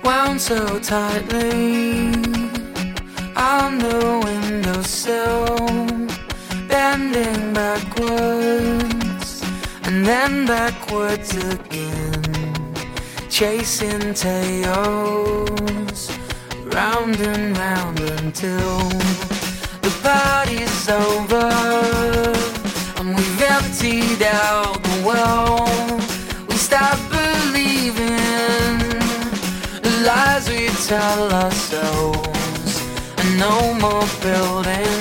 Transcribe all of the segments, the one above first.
wound so tightly on the windowsill, bending backwards and then backwards again, chasing tails round and round until the party's over and we've emptied out the well. We stop believing the lies we tell ourselves, and no more building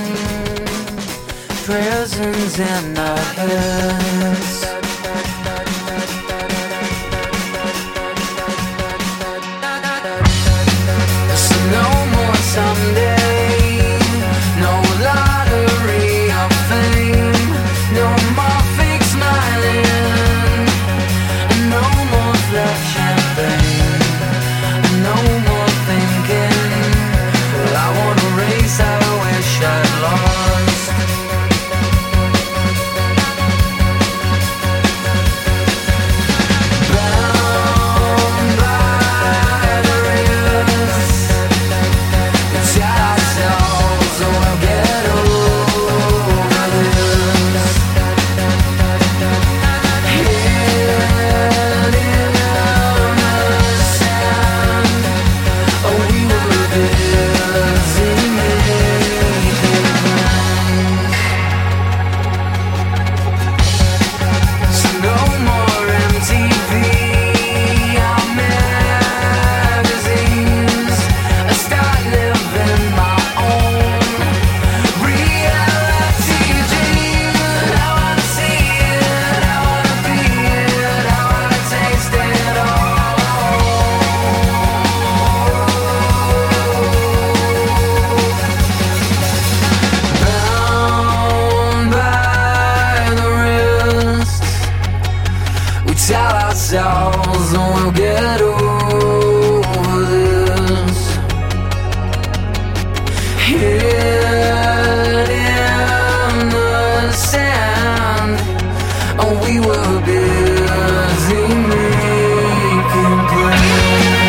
prisons in our heads. So no more someday, no lottery of fame, no more fake smiling, and no more flat champagne, and no more thinking, well, I want a race I wish I'd lost. Bound by the rivers, we tell ourselves, oh, we'll get over this. Head in the sand, oh, we were busy making plans. So no more MTV or magazines. I start living my own reality dream. I wanna see it, I wanna be it, I wanna taste it all. Bound by the wrists, we tell ourselves and we'll get over this. Head in the sand, and we were busy making plans.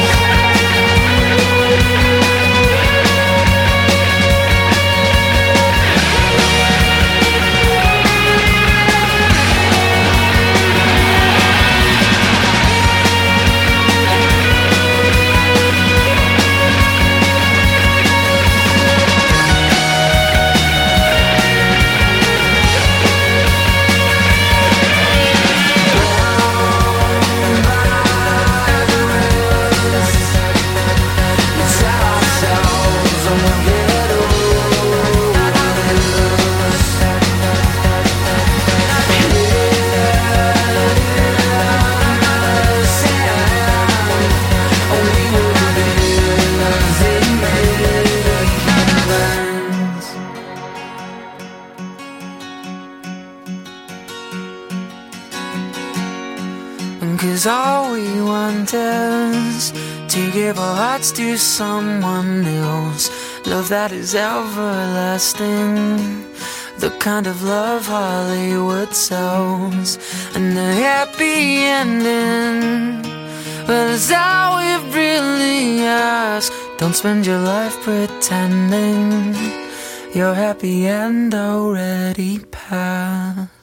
Cause all we want is to give our hearts to someone else. Love that is everlasting, the kind of love Hollywood sells. And the happy ending, well, it's all we really ask. Don't spend your life pretending your happy end already passed.